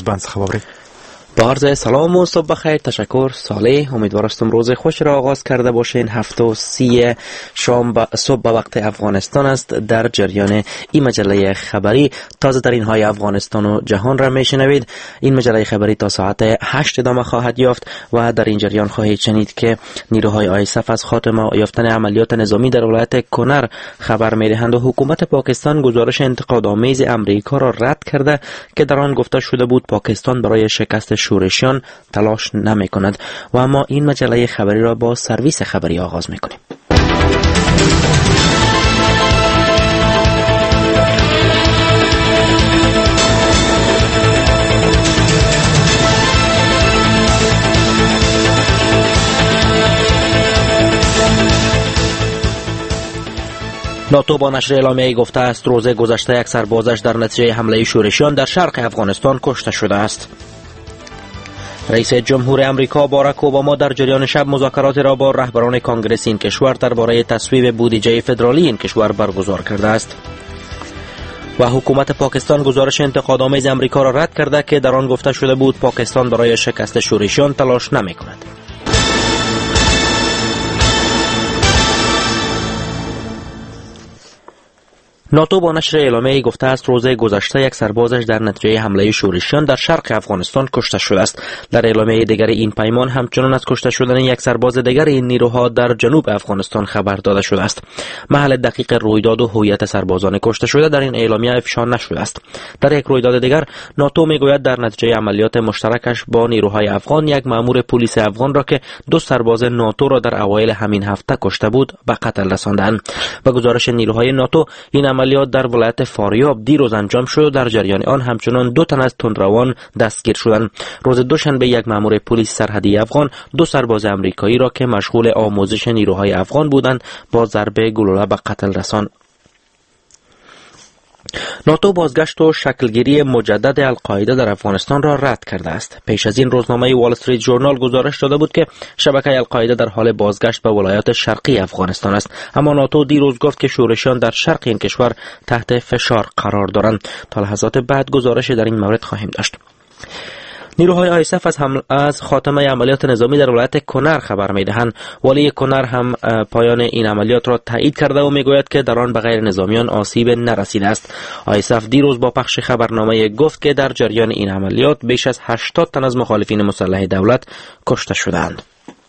بنز خبری. با عرض سلام و صبح بخیر. تشکر صالح. امیدوارم روز خوش را آغاز کرده باشین. 7:30 شام صبح به وقت افغانستان است. در جریان این مجله خبری تازه ترین های افغانستان و جهان را میشنوید. این مجله خبری تا ساعت 8 ادامه خواهد یافت و در این جریان خواهید شنید که نیروهای آیسف از خاتمه یافتن عملیات نظامی در ولایت کنر خبر میدهند و حکومت پاکستان گزارش انتقادآمیز امریکا را رد کرده که در آن گفته شده بود پاکستان برای شکست شورشیان تلاش نمی کند. و اما این مجله خبری را با سرویس خبری آغاز می کنیم. ناتو با نشر اعلامیه‌ای گفته است روز گذشته یک سربازش در نتیجه حمله شورشیان در شرق افغانستان کشته شده است. رئیس جمهور امریکا باراک اوباما در جریان شب مذاکرات را با رهبران کانگرس این کشور درباره تصویب بودجه فدرالی این کشور برگزار کرده است. و حکومت پاکستان گزارش انتقادآمیز امریکا را رد کرده که در آن گفته شده بود پاکستان برای شکست شورشیان تلاش نمی کند. ناتو با نشر اعلامیه‌ای گفته است روز گذشته یک سربازش در نتیجه حمله شورشیان در شرق افغانستان کشته شده است. در اعلامیه دیگر این پیمان همچنان از کشته شدن یک سرباز دیگر این نیروها در جنوب افغانستان خبر داده شده است. محل دقیق رویداد و هویت سربازان کشته شده در این اعلامیه افشا نشده است. در یک رویداد دیگر ناتو میگوید در نتیجه عملیات مشترکش با نیروهای افغان یک مأمور پلیس افغان را که 2 سرباز ناتو را در اوایل همین هفته کشته بود به قتل رساندند. و گزارش نیروهای ناتو این عملیات در ولایت فاریاب دیروز انجام شد و در جریان آن همچنان 2 تن از تندروان دستگیر شدند. روز دوشنبه یک مأمور پلیس سرحدی افغان 2 سرباز امریکایی را که مشغول آموزش نیروهای افغان بودند با ضربه گلوله به قتل رساند. ناتو بازگشت و شکلگیری مجدد القاعده در افغانستان را رد کرده است. پیش از این روزنامه وال استریت ژورنال گزارش داده بود که شبکه القاعده در حال بازگشت به ولایات شرقی افغانستان است. اما ناتو دیروز گفت که شورشیان در شرق این کشور تحت فشار قرار دارند. تا لحظات بعد گزارش در این مورد خواهیم داشت. نیروهای آیسف از خاتمه عملیات نظامی در ولایت کنر خبر میدهند. والی کنر هم پایان این عملیات را تایید کرده و میگوید که در آن به غیر نظامیان آسیب نرسیده است. آیسف دیروز با پخش خبرنامه گفت که در جریان این عملیات بیش از 80 تن از مخالفین مسلح دولت کشته شدند.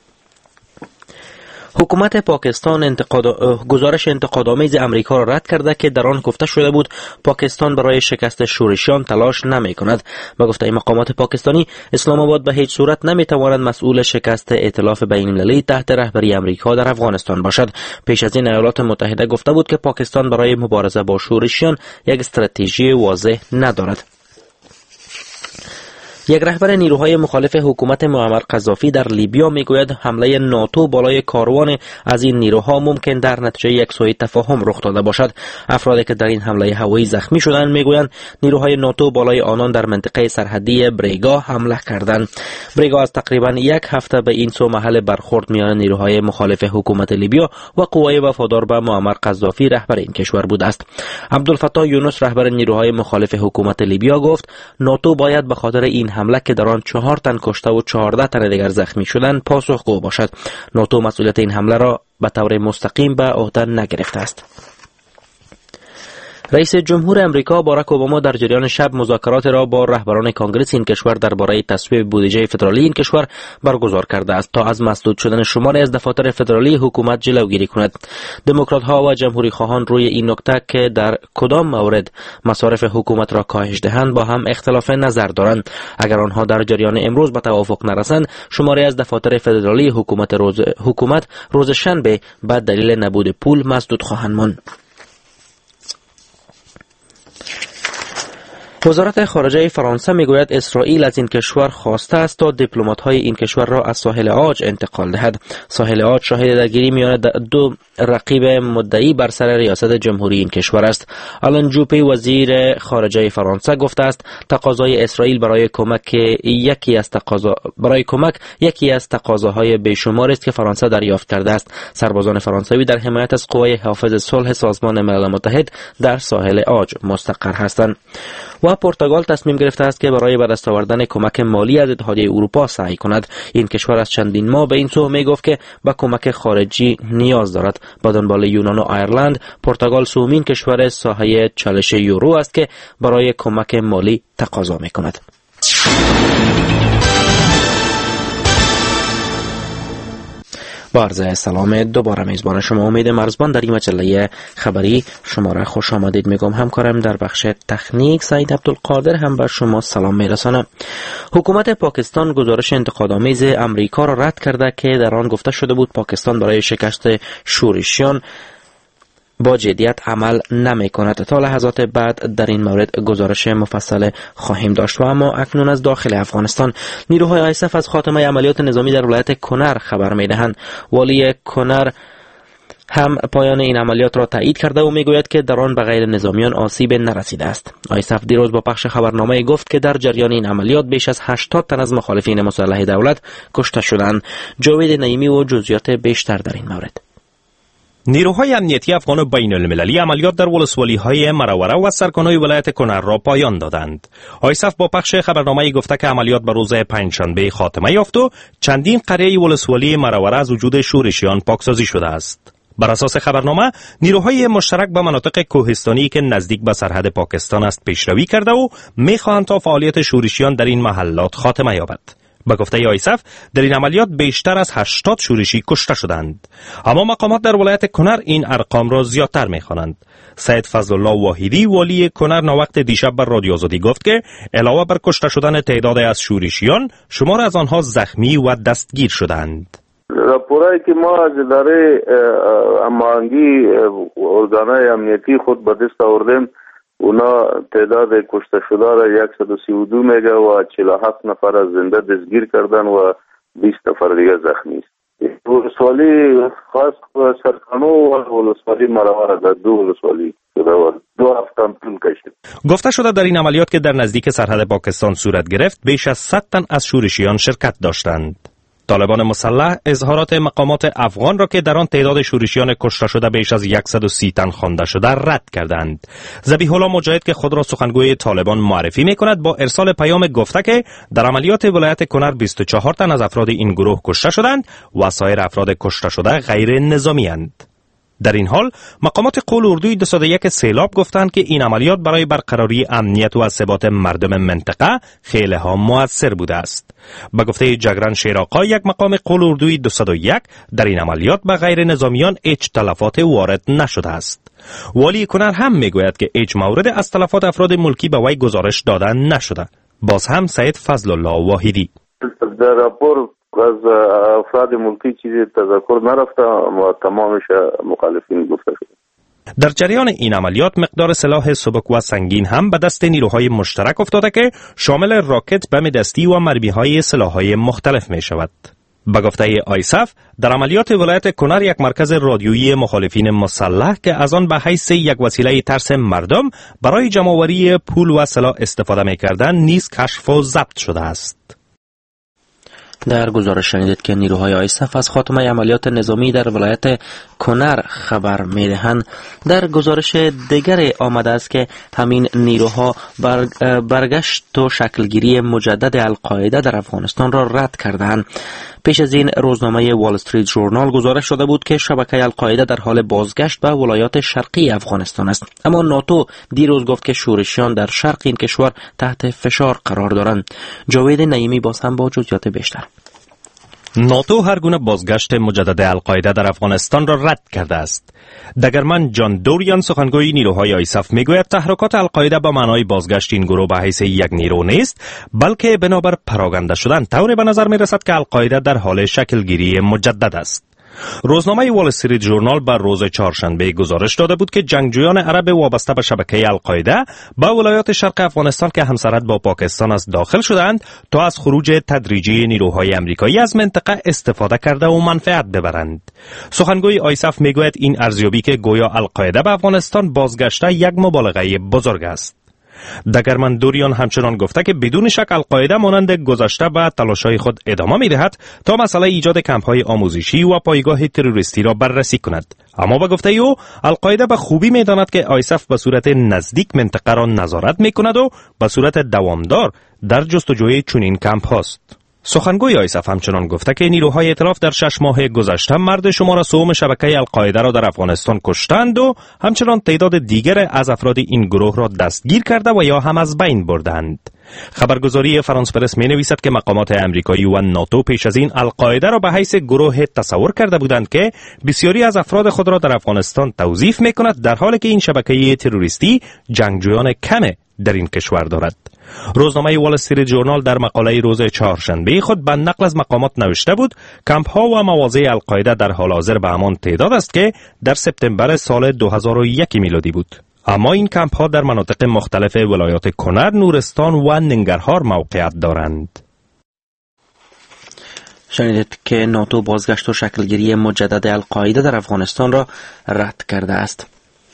حکومت پاکستان گزارش انتقادآمیز امریکا را رد کرده که در آن گفته شده بود پاکستان برای شکست شورشیان تلاش نمی کند. و گفته مقامات پاکستانی اسلام آباد به هیچ صورت نمی تواند مسئول شکست ائتلاف بین المللی تحت رهبری امریکا در افغانستان باشد. پیش از این ایالات متحده گفته بود که پاکستان برای مبارزه با شورشیان یک استراتژی واضح ندارد. یک رهبر نیروهای مخالف حکومت معمر قذافی در لیبیا میگوید حمله ناتو بالای کاروان از این نیروها ممکن در نتیجه یک سوء تفاهم رخ داده باشد. افرادی که در این حمله هوایی زخمی شدند میگویند نیروهای ناتو بالای آنان در منطقه سرحدی بریگا حمله کردند. بریگا از تقریبا 1 هفته به این سو محل برخورد میان نیروهای مخالف حکومت لیبیا و قوای وفادار به معمر قذافی رهبر این کشور بوده است. عبدالفتاح یونس رهبر نیروهای مخالف حکومت لیبیا گفت ناتو باید به خاطر این حمله که در آن 4 تن کشته و 14 تن دیگر زخمی شدند پاسخگو باشد. ناتو مسئولیت این حمله را به طور مستقیم به عهده نگرفته است. رئیس جمهور امریکا باراک اوباما در جریان شب مذاکرات را با رهبران کانگرس این کشور درباره تصویب بودجه فدرالی این کشور برگزار کرده است تا از مسدود شدن شماری از دفاتر فدرالی حکومت جلوگیری کند. دموکرات ها و جمهوری خواهان روی این نکته که در کدام مورد مصارف حکومت را کاهش دهند با هم اختلاف نظر دارند. اگر آنها در جریان امروز به توافق نرسند شماری از دفاتر فدرالی حکومت روز شنبه به دلیل نبود پول مسدود خواهند ماند. وزارت خارجه فرانسه میگوید اسرائیل از این کشور خواسته است تا دیپلمات‌های این کشور را از ساحل عاج انتقال دهد. ساحل عاج شاهد درگیری میان 2 رقیب مدعی بر سر ریاست جمهوری این کشور است. آلن جوپی وزیر خارجه فرانسه گفته است تقاضای اسرائیل برای کمک یکی از تقاضاهای بیشماری است که فرانسه دریافت کرده است. سربازان فرانسوی در حمایت از قوای حافظ صلح سازمان ملل متحد در ساحل عاج مستقر هستند. و پرتغال تصمیم گرفته است که برای به دست آوردن کمک مالی از اتحادیه اروپا سعی کند. این کشور از چندین ماه به این سو می گفت که به کمک خارجی نیاز دارد. به دنبال یونان و آیرلند، پرتغال سومین کشور ساحه چالش یورو است که برای کمک مالی تقاضا می کند. با عرض سلام دوباره میزبان شما امید مرزبان در این مجله خبری شما را خوش آمدید میگم. همکارم در بخش تکنیک سعید عبدالقادر هم به شما سلام میرسانم. حکومت پاکستان گزارش انتقادآمیز امریکا را رد کرده که در آن گفته شده بود پاکستان برای شکست شورشیان با جدیت عمل نمی کند. تا لحظات بعد در این مورد گزارش مفصل خواهیم داشت. و اما اکنون از داخل افغانستان، نیروهای آیسف از خاتمه عملیات نظامی در ولایت کنر خبر می دهند. والی کنر هم پایان این عملیات را تایید کرده و میگوید که در آن به غیر نظامیان آسیب نرسیده است. آیسف دیروز با پخش خبرنامه گفت که در جریان این عملیات بیش از 80 تن از مخالفین مسلح دولت کشته شدند. جاوید نعیمی و جزئیات بیشتر در این مورد. نیروهای امنیتی افغان و بین المللی عملیات در ولسوالی‌های مروره و سرکنای ولایت کنر را پایان دادند. آیسف با پخش خبرنامه گفته که عملیات بر روز پنجشنبه خاتمه یافت و چندین قریه ولسوالی مروره از وجود شورشیان پاکسازی شده است. بر اساس خبرنامه، نیروهای مشترک به مناطق کوهستانی که نزدیک به سرحد پاکستان است پیشروی کرده و می‌خواهند تا فعالیت شورشیان در این محلات خاتمه یابد. به گفته آیسف، در این عملیات بیشتر از 80 شورشی کشته شدند. اما مقامات در ولایت کنر این ارقام را زیادتر می‌خوانند. سید فضل الله واحدی والی کنر ناوقت دیشب بر رادیو آزادی گفت که علاوه بر کشته شدن تعداد از شورشیان، شمار از آنها زخمی و دستگیر شدند. راپورایی که ما از اداره هماهنگی ارگان‌های امنیتی خود به دست آوردیم، اونا تعداد کشته شده را 132 میگه و 47 نفر از زنده دستگیر کردن و 20 نفر دیگه زخمی است. ولسوالی خاص سرکانو و ولسوالی مروره در دو ولسوالی شده و 2 هفته طول کشید. گفته شده در این عملیات که در نزدیک سرحد پاکستان صورت گرفت، بیش از 100 تن از شورشیان شرکت داشتند. طالبان مسلح اظهارات مقامات افغان را که در آن تعداد شورشیان کشته شده بیش از 130 تن خوانده شده رد کردند. ذبیح الله مجاهد که خود را سخنگوی طالبان معرفی می‌کند، با ارسال پیام گفته که در عملیات ولایت کنر 24 تن از افراد این گروه کشته شدند و سایر افراد کشته شده غیر نظامی اند. در این حال مقامات قول اردوی 201 سیلاب گفتند که این عملیات برای برقراری امنیت و ثبات مردم منطقه خیلی ها مؤثر بوده است. به گفته جگران شیراقا، یک مقام قول اردوی 201، در این عملیات به غیر نظامیان هیچ تلفات وارد نشده است. والی کنر هم میگوید که هیچ مورد از تلفات افراد ملکی به وی گزارش داده نشده. باز هم سید فضل الله واحدی در راپور از افراد ملکی چیزی تذکر نرفته و تمامش مخالفین گفته شده. در جریان این عملیات مقدار سلاح سبک و سنگین هم به دست نیروهای مشترک افتاده که شامل راکت، بم دستی و مرمی‌های سلاح‌های مختلف می شود. به گفته آیسف، در عملیات ولایت کنر یک مرکز رادیویی مخالفین مسلح که از آن به حیث یک وسیله ترس مردم برای جمع‌آوری پول و سلاح استفاده می‌کردند نیز کشف و ضبط شده است. در گزارش شنیدید که نیروهای آیسف از خاتمه عملیات نظامی در ولایت کنر خبر می‌دهند. در گزارش دیگر آمده است که همین نیروها برگشت و شکلگیری مجدد القاعده در افغانستان را رد کردند. پیش از این روزنامه وال استریت ژورنال گزارش داده بود که شبکه القاعده در حال بازگشت به ولایات شرقی افغانستان است. اما ناتو دیروز گفت که شورشیان در شرق این کشور تحت فشار قرار دارند. جاوید نعیمی باز هم با جزئیات بیشتر. ناتو هر گونه بازگشت مجدد القاعده در افغانستان را رد کرده است. دگرمن جان دوریان سخنگوی نیروهای آیسف میگوید تحرکات القاعده به معنای بازگشت این گروه به حیث یک نیرو نیست، بلکه بنابر پراگنده شدن طوری به نظر میرسد که القاعده در حال شکلگیری مجدد است. روزنامه وال استریت ژورنال بر روز چهارشنبه گزارش داده بود که جنگجویان عرب وابسته به شبکه القاعده به ولایات شرق افغانستان که همسرحد با پاکستان است داخل شدند تا از خروج تدریجی نیروهای امریکایی از منطقه استفاده کرده و منفعت ببرند. سخنگوی آیسف میگوید این ارزیابی که گویا القاعده به افغانستان بازگشته یک مبالغه بزرگ است. دگرمندوریان همچنان گفته که بدون شک القاعده مانند گذشته به تلاش‌های خود ادامه می‌دهد تا مسئله ایجاد کمپ‌های آموزشی و پایگاه تروریستی را بررسی کند. اما به گفته او القاعده به خوبی می‌داند که آیسف به صورت نزدیک منطقه را نظارت می‌کند و به صورت دوامدار در جستجوی چنین کمپ‌هاست. سخنگوی آیسف همچنان گفته که نیروهای ائتلاف در 6 ماه گذشته مرد شمار سوم شبکه القاعده را در افغانستان کشتند و همچنان تعداد دیگر از افراد این گروه را دستگیر کرده و یا هم از بین بردند. خبرگزاری فرانس پرس می نویسد که مقامات امریکایی و ناتو پیش از این القاعده را به حیث گروه تصور کرده بودند که بسیاری از افراد خود را در افغانستان توظیف می کند، در حالی که این شبکه تروریستی جنگجویان کم در این کشور دارد. روزنامه وال استریت ژورنال در مقاله روز چهارشنبه خود به نقل از مقامات نوشته بود کمپ ها و مواضع القاعده در حال حاضر به همان تعداد است که در سپتامبر سال 2001 میلادی بود. اما این کمپ ها در مناطق مختلف ولایات کنر، نورستان و ننگرهار موقعیت دارند. شنیدید که ناتو بازگشت و شکلگیری مجدد القاعده در افغانستان را رد کرده است.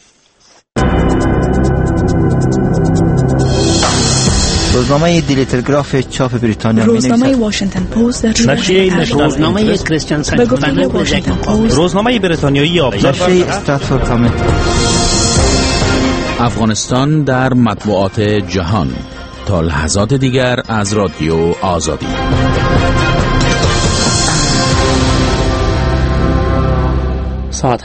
روزنامه دیلی تلگراف چاپ بریتانیا، روزنامه واشنگتن پست، روزنامه کریستیان سنت، روزنامه بریتانیایی ابزار، استراتفورد کامنت. افغانستان در مطبوعات جهان تا لحظات دیگر از رادیو آزادی. ساعت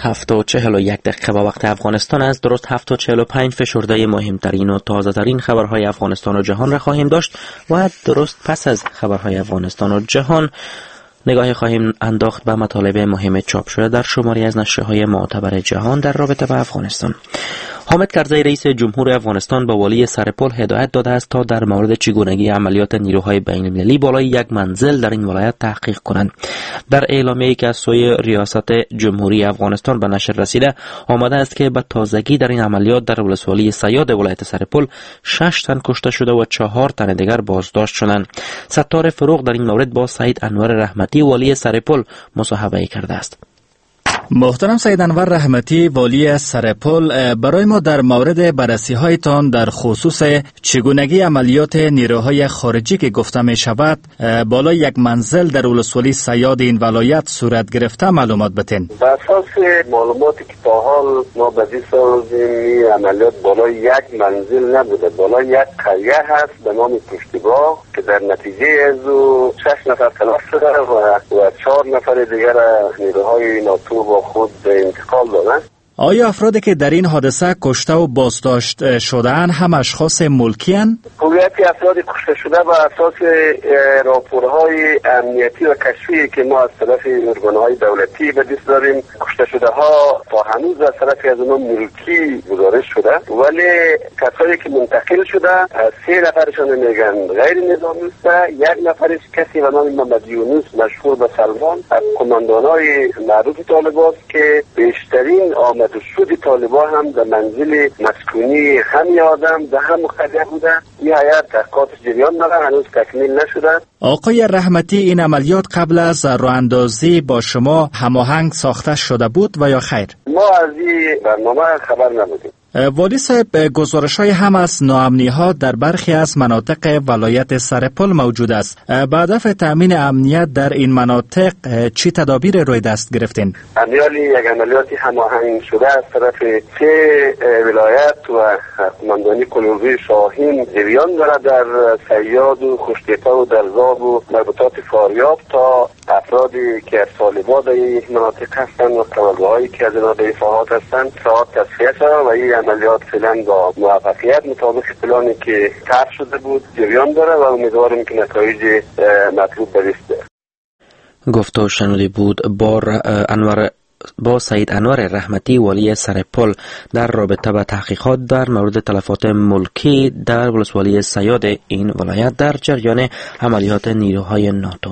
7:41 به وقت افغانستان است. درست 7:45 فشرده مهمترین و تازه ترین خبرهای افغانستان و جهان را خواهیم داشت و درست پس از خبرهای افغانستان و جهان نگاهی خواهیم انداخت به مطالب مهم چاپ شده در شماری از نشریه‌های معتبر جهان در رابطه با افغانستان. حامد کرزی رئیس جمهور افغانستان به والی سرپل هدایت داده است تا در مورد چگونگی عملیات نیروهای بین‌المللی بالای یک منزل در این ولایت تحقیق کنند. در اعلامیه‌ای که از سوی ریاست جمهوری افغانستان به نشر رسیده آمده است که به تازگی در این عملیات در ولسوالی سیاد ولایت سرپل 6 تن کشته شده و 4 تن دیگر بازداشت شدند. ستار فروغ در این مورد با سعید انور رحمتی والی سرپل مصاحبه کرده است. محترم سید انور رحمتی والی سرپل، برای ما در مورد بررسی هایتان در خصوص چگونگی عملیات نیروهای خارجی که گفته می شود بالای یک منزل در ولسوالی سیاد این ولایت صورت گرفته معلومات بتین. بر اساس معلوماتی که تا حال ما به دست آوردیم عملیات بالای یک منزل نبوده، بالای یک قریه هست به نام پشتیباه که در نتیجه از 6 نفر تلف شده و 4 نفر دیگر نیروهای ناتو با خود انتقال دادن. آیا افرادی که در این حادثه کشته و بازداشت شده‌اند هم اشخاص ملکی هستند؟ هویت افراد کشته شده بر اساس راپورهای امنیتی و کشفی که ما از طرف ارگان‌های دولتی به دست داریم، کشته شده ها تا هنوز از طرف از اونها ملکی گزارش شده، ولی کسایی که منتقل شده 3 نفرشون میگن غیر نظامی است. یک نفرش کسی به نام محمد یونس مشهور به سلمان از کماندانای معروف طالبان که بیشترین آمد و شد طالبان هم در منزل مسکونی همین آدم در هم قضیه بوده. این حیات تحقیقات جریان داره، هنوز تکمیل نشده. آقای رحمتی، این عملیات قبل از راه‌اندازی با شما هماهنگ ساخته شده بود و یا خیر؟ ما از این برنامه خبر نبودیم. والی صاحب، گزارش‌های هم از ناامنی‌ها در برخی از مناطق ولایت سرپل موجود است. به هدف تأمین امنیت در این مناطق چی تدابیر روی دست گرفتین؟ یک عملیاتی هماهنگ شده از طرف 3 ولایت و قماندانی کلوزی شاهین جریان دارد در سیاد و خوشتیپه و درزاب و مربوطات فاریاب تا افرادی که از طالبان در این مناطق هستند و قبلگاهایی که از اینا در فعالیت هستند ساعت تصفیه شد و این عملیات فعلا با موفقیت مطابق پلانی که طرح شده بود جریان داره و امیدواریم که نتایج مطلوب به دست بیاد. گفته و شنودی بود با سعید انور رحمتی والی سرپل در رابطه با تحقیقات در مورد تلفات ملکی در ولسوالی سیاد این ولایت در جریان عملیات نیروهای ناتو.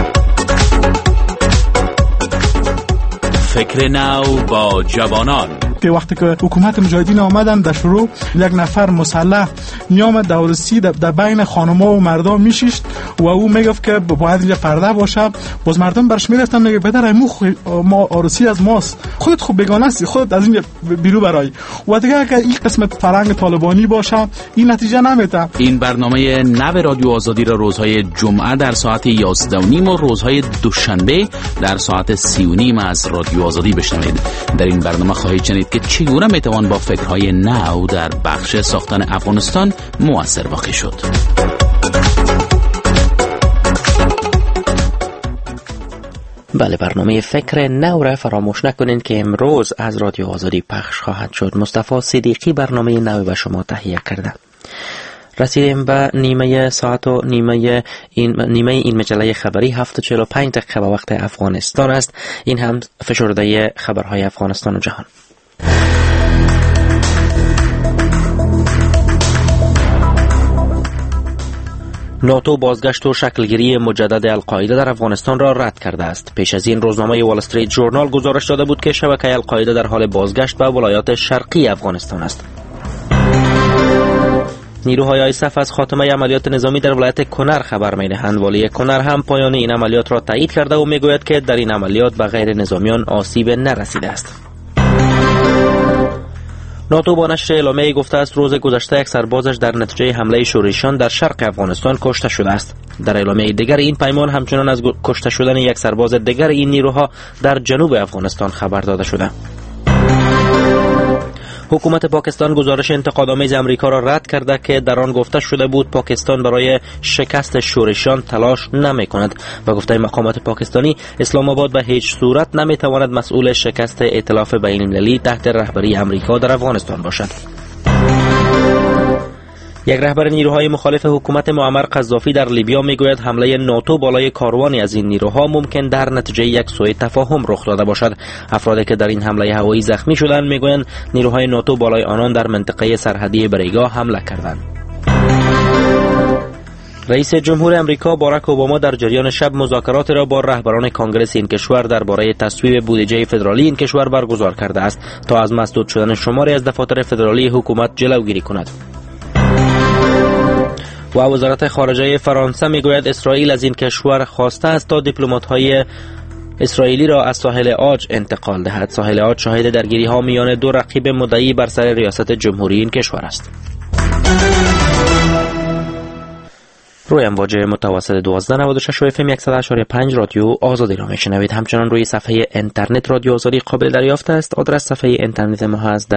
فکر نو با جوانان. که وقتی که حکومت مجاهدین آمدن در شروع یک نفر مسلح میامد دورسی در بین خانم‌ها و مردم میشیشت و او میگفت که باید اینجا پرده باشه. باز مردم برش میرفتن میگه پدر ما عروسی از ماست، خودت خوب بیگانه هستی، خودت از اینجا بیرو برای. و دیگه اگر این قسمت فرهنگ طالبانی باشه این نتیجه نمیده. این برنامه نو رادیو آزادی را روزهای جمعه در ساعت 11:30 و روزهای دوشنبه در ساعت 30:30 از رادیو آزادی بشنوید. در این برنامه خواهید شنید که چگونه میتوان با فکرهای نو در بخش ساختن افغانستان مؤثر واقع شد. بله، برنامه فکر نو را فراموش نکنین که امروز از رادیو آزادی پخش خواهد شد. مصطفی صدیقی برنامه نو به شما تهیه کرده. رسیدیم به نیمه ساعت و نیمه این مجله خبری 7:45 دقیقه به وقت افغانستان است. این هم فشرده خبرهای افغانستان و جهان. ناتو بازگشت و شکلگیری مجدد القاعده در افغانستان را رد کرده است. پیش از این روزنامه وال استریت ژورنال گزارش داده بود که شبکه القاعده در حال بازگشت به ولایات شرقی افغانستان است. نیروهای آیسف از خاتمه عملیات نظامی در ولایت کنر خبر می‌دهند. والی کنر هم پایان این عملیات را تایید کرده و میگوید که در این عملیات به غیر نظامیان آسیب نرسیده است. ناتو با نشر اعلامیه‌ای گفته است روز گذشته یک سربازش در نتیجه حمله شورشیان در شرق افغانستان کشته شده است. در اعلامیه دیگر این پیمان همچنان از کشته شدن یک سرباز دیگر این نیروها در جنوب افغانستان خبر داده شده. حکومت پاکستان گزارش انتقادآمیز امریکا را رد کرده که در آن گفته شده بود پاکستان برای شکست شورشیان تلاش نمی‌کند و گفته مقامات پاکستانی اسلام آباد به هیچ صورت نمی‌تواند مسئول شکست ائتلاف بین‌المللی تحت رهبری امریکا در افغانستان باشد. یک رهبر نیروهای مخالف حکومت معمر قذافی در لیبیا میگوید حمله ناتو بالای کاروانی از این نیروها ممکن در نتیجه یک سوء تفاهم رخ داده باشد. افرادی که در این حمله هوایی زخمی شدند میگویند نیروهای ناتو بالای آنان در منطقه سرحدی بریگا حمله کردند. رئیس جمهور امریکا باراک اوباما در جریان شب مذاکرات را با رهبران کانگرس این کشور درباره تصویب بودجه فدرالی این کشور برگزار کرده است تا از مسدود شدن شماری از دفاتر فدرالی حکومت جلوگیری کند. و وزارت خارجه فرانسه میگوید اسرائیل از این کشور خواسته است تا دیپلمات‌های اسرائیلی را از ساحل عاج انتقال دهد. ساحل عاج شاهد درگیری‌ها میان دو رقیب مدعی بر سر ریاست جمهوری این کشور است. روی امواج متوسط 1296 و FM 100.5 رادیو آزادی را میشنوید. همچنان روی صفحه اینترنت رادیو آزادی قابل دریافت است. آدرس صفحه اینترنت ما هست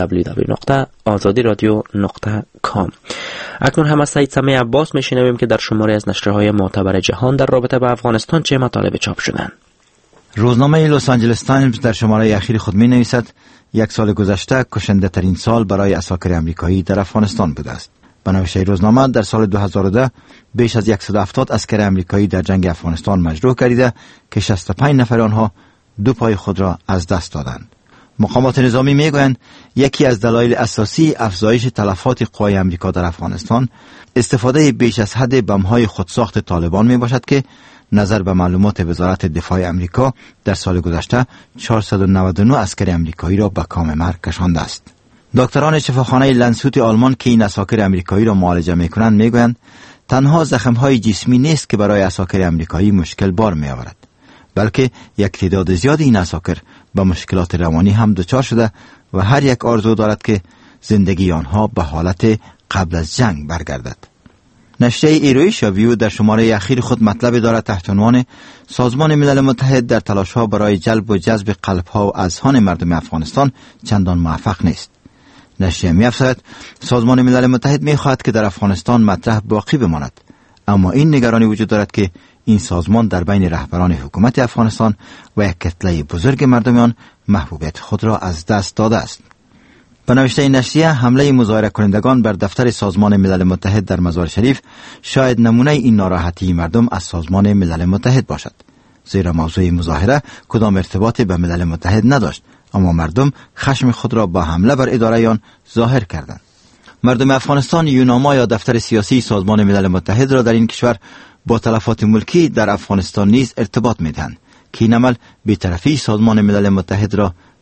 www.azadiradio.com. اکنون هم از سید سمیع عباس میشنویم که در شماره از نشرهای معتبر جهان در رابطه با افغانستان چه مطالب چاپ شدند. روزنامه لس آنجلس تایمز در شماره اخیر خود می نویسد یک سال گذشته کشنده ترین سال برای عساکر آمریکایی در افغانستان بوده است. به نوشته روزنامه در سال 2010 بیش از 170 عسکر آمریکایی در جنگ افغانستان مجروح گردیده که 65 نفر آنها دو پای خود را از دست دادند. مقامات نظامی میگویند یکی از دلایل اساسی افزایش تلفات قوای آمریکا در افغانستان استفاده بیش از حد بم‌های خودساخت طالبان میباشد که نظر به معلومات وزارت دفاع آمریکا در سال گذشته 499 عسکر آمریکایی را به کام مرگ کشانده است. دکتران شفاخانه لنسوت آلمان که این عساکر آمریکایی را معالجه میکنند میگویند تنها زخم‌های جسمی نیست که برای عساکر آمریکایی مشکل بار میآورد، بلکه یک تعداد زیاد این عساکر به مشکلات روانی هم دچار شده و هر یک آرزو دارد که زندگی آنها به حالت قبل از جنگ برگردد. نشریه ایرویشا ویو در شماره اخیر خود مطلب دارد تحت عنوان سازمان ملل متحد در تلاش‌ها برای جلب و جذب قلب‌ها و اذهان مردم افغانستان چندان موفق نیست. نشریه می‌افزاید سازمان ملل متحد می‌خواهد که در افغانستان مطرح باقی بماند، اما این نگرانی وجود دارد که این سازمان در بین رهبران حکومت افغانستان و یک کتله بزرگ مردم آن محبوبیت خود را از دست داده است. به نوشته این نشریه حمله مظاهره کنندگان بر دفتر سازمان ملل متحد در مزار شریف شاید نمونه این ناراحتی مردم از سازمان ملل متحد باشد، زیرا موضوع مظاهره کدام ارتباطی به ملل متحد نداشت، اما مردم خشم خود را با حمله بر اداره آن ظاهر کردند. مردم افغانستان یوناما یا دفتر سیاسی سازمان ملل متحد را در این کشور با تلفات ملکی در افغانستان نیز ارتباط می‌دهند که این عمل بی‌طرفی سازمان ملل متحد را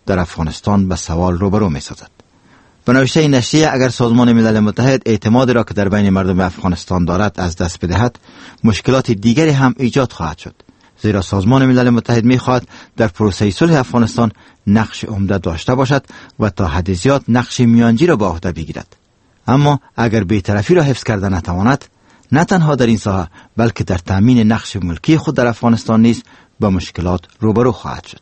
در افغانستان به سوال روبرو می سازد. به نوشته این نشریه اگر سازمان ملل متحد اعتماد را که در بین مردم افغانستان دارد از دست بدهد، مشکلات دیگری هم ایجاد خواهد شد، زیرا سازمان ملل متحد می خواهد در پروسه صلح افغانستان نقش عمده داشته باشد و تا حد زیاد نقش میانجی را به عهده بگیرد. اما اگر بی‌طرفی را حفظ کرده نتواند، نه تنها در این ساحه بلکه در تامین نقش ملکی خود در افغانستان نیز با مشکلات روبرو خواهد شد.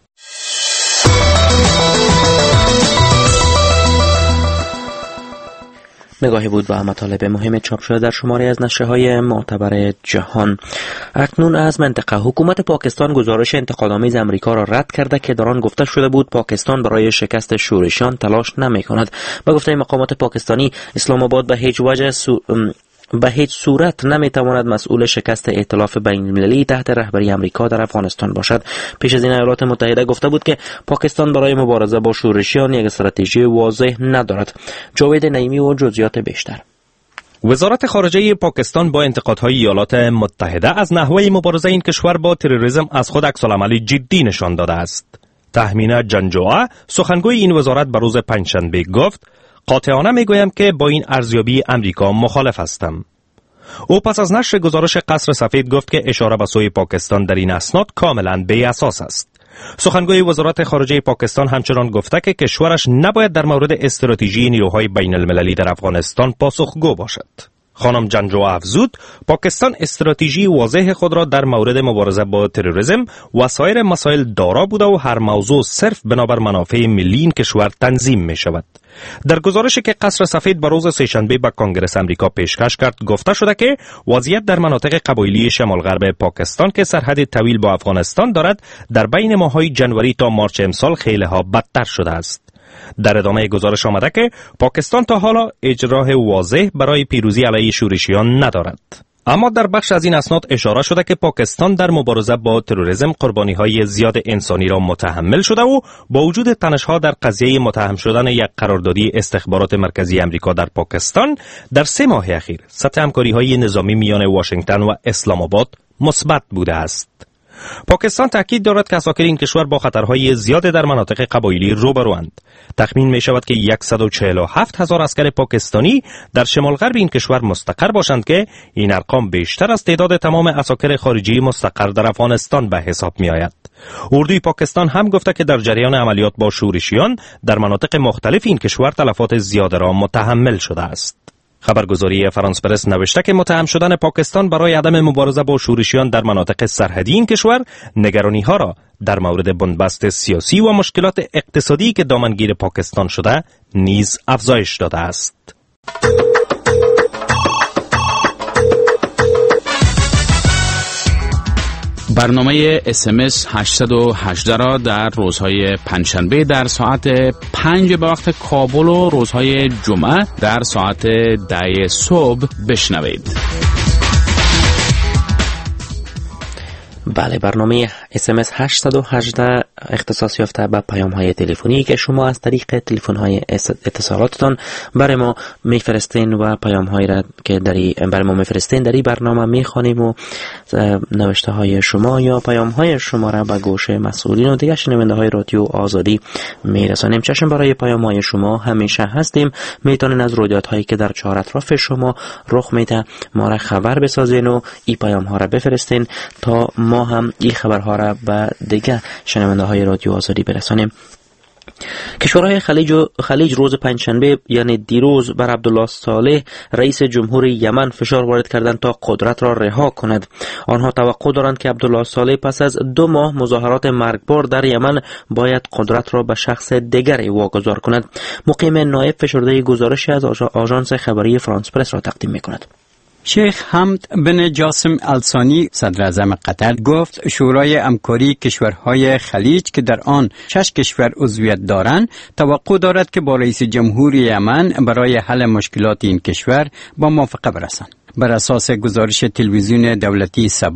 نگاهی بود به مطالب مهم چاپ شده در شماره از نشریه‌های معتبر جهان. اکنون از منطقه، حکومت پاکستان گزارش انتقادآمیز امریکا را رد کرده که در آن گفته شده بود پاکستان برای شکست شورشیان تلاش نمی‌کند. به گفته مقامات پاکستانی، اسلام آباد به هیچ صورت نمیتواند مسئول شکست ائتلاف بین‌المللی تحت رهبری امریکا در افغانستان باشد. پیش از این ایالات متحده گفته بود که پاکستان برای مبارزه با شورشیان یک استراتژی واضح ندارد. جاوید نعیمی و جزئیات بیشتر. وزارت خارجه پاکستان با انتقادهای ایالات متحده از نحوه مبارزه این کشور با تروریسم از خود عکس‌العمل جدی نشان داده است. تهمینا جنجوعه، سخنگوی این وزارت، به روز پنجشنبه گفت: قاطعانه میگویم که با این ارزیابی امریکا مخالف هستم. او پس از نشر گزارش قصر سفید گفت که اشاره به سوی پاکستان در این اسناد کاملا بی اساس است. سخنگوی وزارت خارجه پاکستان همچنان گفته که کشورش نباید در مورد استراتژی نیروهای بین المللی در افغانستان پاسخگو باشد. خانم جنجوعه افزود پاکستان استراتژی واضح خود را در مورد مبارزه با تروریسم و سایر مسائل دارا بوده و هر موضوع صرف بنابر منافع ملی این کشور تنظیم می شود. در گزارشی که قصر سفید به روز سه‌شنبه به کنگره امریکا پیشکش کرد گفته شده که وضعیت در مناطق قبایلی شمال غرب پاکستان که سرحد طویل با افغانستان دارد در بین ماه‌های جنوری تا مارچ امسال خیلی ها بدتر شده است. در ادامه گزارش آمده که پاکستان تا حالا اجراه واضح برای پیروزی علیه شورشیان ندارد. اما در بخش از این اسناد اشاره شده که پاکستان در مبارزه با تروریسم قربانی‌های زیاد انسانی را متحمل شده و با وجود تنش‌ها در قضیه متهم شدن یک قراردادی استخبارات مرکزی امریکا در پاکستان، در 3 ماه اخیر سطح همکاری‌های نظامی میان واشنگتن و اسلام آباد مثبت بوده است. پاکستان تاکید دارد که عساکر این کشور با خطرهای زیاد در مناطق قبایلی روبروند. تخمین می شود که 147,000 عسکر پاکستانی در شمال غرب این کشور مستقر باشند که این ارقام بیشتر از تعداد تمام عساکر خارجی مستقر در افغانستان به حساب می آید. اردوی پاکستان هم گفته که در جریان عملیات با شورشیان در مناطق مختلف این کشور تلفات زیاد را متحمل شده است. خبرگزاری فرانس پرس نوشته که متهم شدن پاکستان برای عدم مبارزه با شورشیان در مناطق سرحدی این کشور نگرانی‌ها را در مورد بنبست سیاسی و مشکلات اقتصادی که دامنگیر پاکستان شده نیز افزایش داده است. برنامه SMS 818 را در روزهای پنجشنبه در ساعت 5 به وقت کابل و روزهای جمعه در ساعت 10 صبح بشنوید. بله، برنامه SMS 818 اختصاص یافته به پیام‌های تلفنی که شما از طریق تلفن‌های اتصالاتتان برای ما می‌فرستین و پیام‌هایی را که برای ما می‌فرستین در این برنامه می‌خوانیم و نوشته‌های شما یا پیام‌های شما را به گوش مسئولین و دیگر شنونده‌های رادیو آزادی می‌رسانیم. چشم برای پیام‌های شما همیشه هستیم. میتونین از رویدادهایی که در چهار اطراف شما رخ میده ما را خبر بسازین و این پیام‌ها را بفرستین تا ما هم این خبرها را به دیگر شنونده‌های رادیو آزادی برسانیم. کشورهای خلیج روز پنجشنبه یعنی دیروز بر عبدالله صالح رئیس جمهور یمن فشار وارد کردند تا قدرت را رها کند. آنها توقع دارند که عبدالله صالح پس از 2 ماه مظاهرات مرگبار در یمن باید قدرت را به شخص دیگری واگذار کند. مقیم نایب فشرده گزارشی از آژانس خبری فرانس پرس را تقدیم می‌کند. شیخ حمد بن جاسم الثانی صدر اعظم قطر گفت شورای همکاری کشورهای خلیج که در آن 6 کشور عضویت دارند توقع دارد که با رئیس جمهور یمن برای حل مشکلات این کشور با موافقه برسند. بر اساس گزارش تلویزیون دولتی سبا،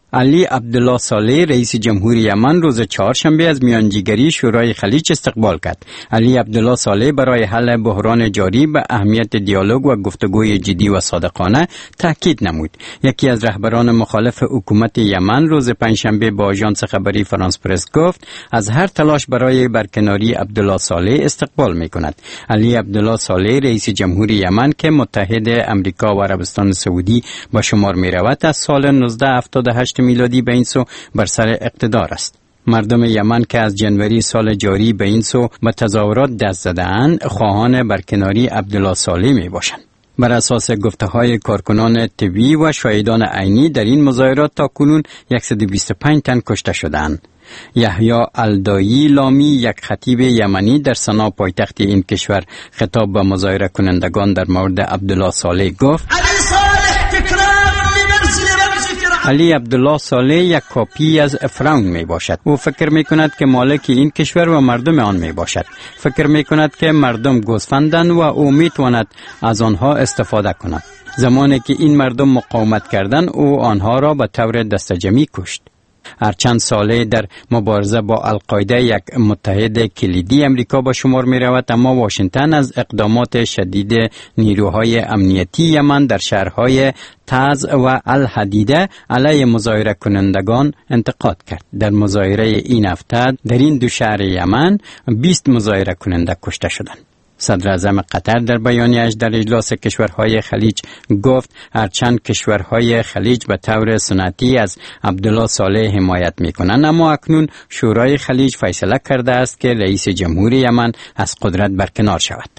علی عبدالله صالح رئیس جمهوری یمن روز چهارشنبه از میانجیگری شورای خلیج استقبال کرد. علی عبدالله صالح برای حل بحران جاری به اهمیت دیالوگ و گفتگوی جدی و صادقانه تاکید نمود. یکی از رهبران مخالف حکومت یمن روز پنجشنبه با آژانس خبری فرانس پرس گفت از هر تلاش برای برکناری عبدالله صالح استقبال می‌کند. علی عبدالله صالح رئیس جمهوری یمن که متحد امریکا و عربستان سعودی به شمار می‌رود از سال 1978 میلادی به این سو بر سر اقتدار است. مردم یمن که از جنوری سال جاری به این سو به تظاهرات دست زده‌اند خواهان برکناری عبدالله صالح می باشند. بر اساس گفته‌های کارکنان طبی و شاهدان عینی در این مظاهرات تاکنون 125 تن کشته شدند. یحیی الدایی لامی یک خطیب یمنی در سنا پایتخت این کشور خطاب به مظاهره کنندگان در مورد عبدالله صالح گفت علی عبدالله صالح یک کاپی از فرعون می باشد. او فکر می کند که مالک این کشور و مردم آن می باشد. فکر می کند که مردم گوسفندند و او می تواند از آنها استفاده کند. زمانی که این مردم مقاومت کردند او آنها را به طور دستجمعی کشت. هرچند صالح در مبارزه با القاعده یک متحد کلیدی امریکا به شمار می رود، اما واشنگتن از اقدامات شدید نیروهای امنیتی یمن در شهرهای تعز و الحدیده علیه مظاهره کنندگان انتقاد کرد. در مظاهره این هفته در این دو شهر یمن 20 مظاهره کننده کشته شدند. صدر اعظم قطر در بیانیه‌اش در اجلاس کشورهای خلیج گفت هرچند کشورهای خلیج به طور سنتی از عبدالله صالح حمایت می‌کنند، اما اکنون شورای خلیج فیصله کرده است که رئیس جمهوری یمن از قدرت برکنار شود.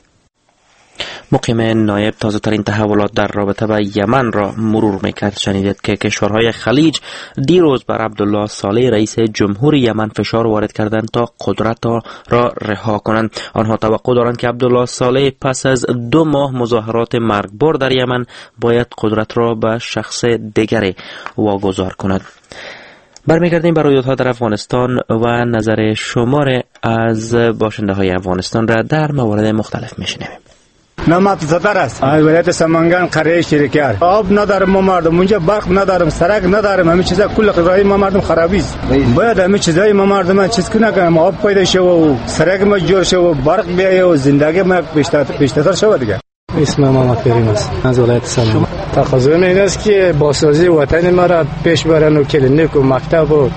مقیم نایب تازه ترین تحولات در رابطه با یمن را مرور میکرد. شنیدید که کشورهای خلیج دیروز بر عبدالله صالح رئیس جمهوری یمن فشار وارد کردند تا قدرت را رها کنند. آنها توقع دارند که عبدالله صالح پس از 2 ماه مظاهرات مرگبار در یمن باید قدرت را به شخص دیگری واگذار کند. برمیگردیم بر رویدادها در افغانستان و نظر شمار از باشنده های افغانستان را در موارد مختلف میشنویم. نمت زدر است. ولایت سمنگان قریه شیرکار آب ندارم، ما مردم اونجا برق ندارم، سرک ندارم، همه چیزا کل قضایی ما مردم خرابی است. باید همه چیزای ما مردم چیز کنه، آب پیدا شه و سرک ما جور شه و برق بیایه و زندگی ما بیشتر شه دیگه. اسم محمد کریم است از ولایت سمنگان. تقاضا این است که بازسازی وطن ما را پیش برن و کلینیک و مکتب و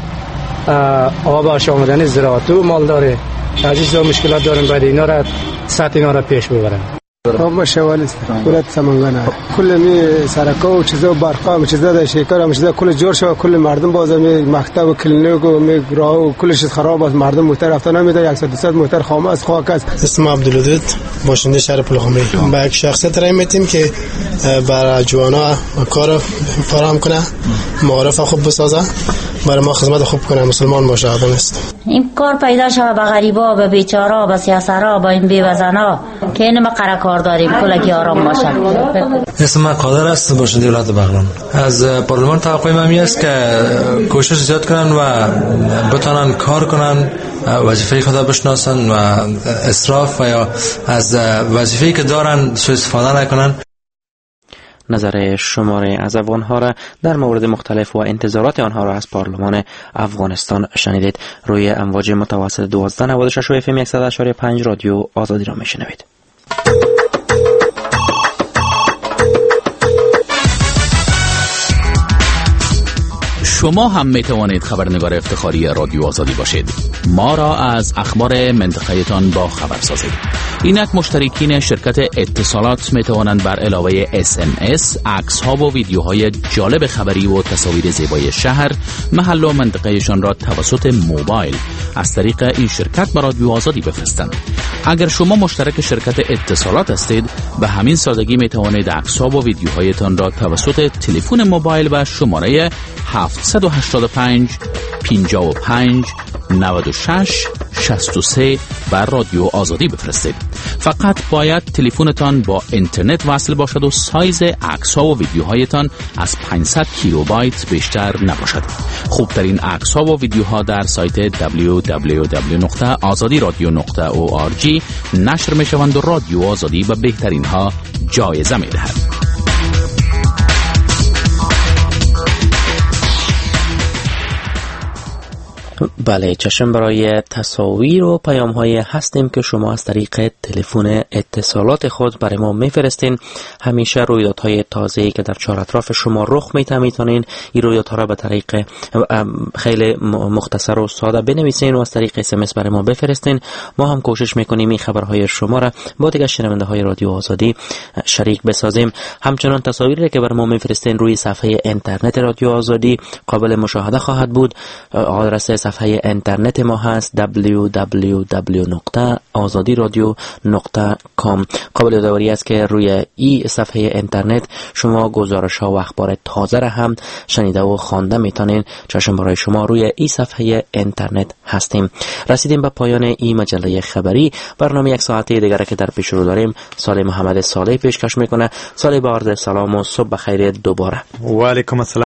آب آشامیدنی زراعت و مالداری از این مشکلات دارن، باید اینا را سطح اینا را پیش ببرن. ما شوال است ولایت سمنگان کل می سرکا و چیزا و برقا و چیزا در شکار و چیزا کل جور شو، کل مردم باز می مکتب و کلینیک و می راه و کلش خراب است. مردم موتر رفته نمیده، 100 موتر خامه از خاک است. اسم عبدالودود باشنده شهر پلخمری. با یک شخصیت رای میتیم که برای جوانا کار فراهم کنه، معارف خوب بسازه، برای ما خدمت خوب کنه، مسلمان باشه، آدم است. این کار پیدا شود به غریبا، به بیچارا، به سیاسرا، به این بی‌وزنا که اینم کار داریم کلگی آرام باشن. اسم قادر است باشنده ولایت بغلان. از پارلمان توقع من است که کوشش زیاد کنن و بتونن کار کنن، وظیفه خود بشناسن و اسراف و یا از وظیفه‌ای که دارن سوء استفاده نکنن. نظر شماره از افغانها را در مورد مختلف و انتظارات آنها را از پارلمان افغانستان شنیدید. روی امواج متوسط 1296 و FM 100.5 رادیو آزادی را میشنوید. شما هم می توانید خبرنگار افتخاری رادیو آزادی باشید. ما را از اخبار منطقه تان با خبر سازید. اینک مشترکین شرکت اتصالات می توانند بر علاوه SMS عکس ها و ویدیوهای جالب خبری و تصاویر زیبای شهر، محل و منطقهشان را توسط موبایل از طریق این شرکت به رادیو آزادی بفرستند. اگر شما مشترک شرکت اتصالات هستید، به همین سادگی می توانید عکس ها و ویدیوهایتان را توسط تلفن موبایل و شماره 785 55 96 63 بر رادیو آزادی بفرستید. فقط باید تلفنتان با اینترنت وصل باشد و سایز عکس ها و ویدیوهایتان از 500 کیلوبایت بیشتر نباشد. خوبترین عکس ها و ویدیوها در سایت www.azadiradio.org نشر می شوند و رادیو آزادی به بهترین ها جایزه می دهد. بله، چشم برای تصاویر و پیام های هستیم که شما از طریق تلفن اتصالات خود برای ما میفرستین. همیشه رویدادهای تازه‌ای که در چهار اطراف شما رخ میتونین این رویدادها را به طریق خیلی مختصر و ساده بنویسین و از طریق SMS برای ما بفرستین. ما هم کوشش میکنیم این خبرهای شما را با دیگر شنونده های رادیو آزادی شریک بسازیم. همچنان تصاویری که برای ما میفرستین روی صفحه اینترنت رادیو آزادی قابل مشاهده خواهد بود. آدرس صفحه اینترنت ما هست www.azadiradio.com. قابل یادآوری است که روی این صفحه اینترنت شما گزارش ها و اخبار تازه را هم شنیده و خوانده میتونین. چشم برای شما روی این صفحه اینترنت هستیم. رسیدیم به پایان این مجله خبری. برنامه یک ساعته دیگر که در پیش رو داریم صالح محمد صالح پیشکش میکنه. صالح با عرض سلام و صبح بخیر دوباره. و علیکم السلام.